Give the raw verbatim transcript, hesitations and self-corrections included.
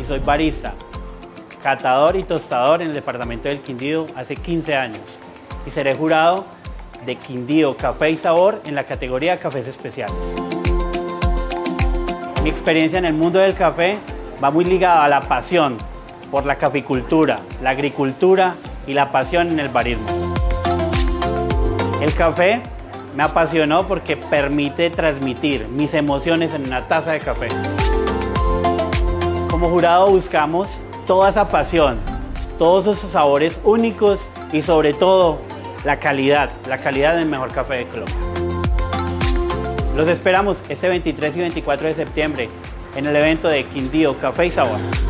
soy barista, catador y tostador en el departamento del Quindío hace quince años y seré jurado de Quindío Café y Sabor en la categoría de cafés especiales. Mi experiencia en el mundo del café va muy ligada a la pasión por la caficultura, la agricultura y la pasión en el barismo. El café me apasionó porque permite transmitir mis emociones en una taza de café. Como jurado buscamos toda esa pasión, todos esos sabores únicos y sobre todo la calidad, la calidad del mejor café de Colombia. Los esperamos este veintitrés y veinticuatro de septiembre en el evento de Quindío Café y Sabor.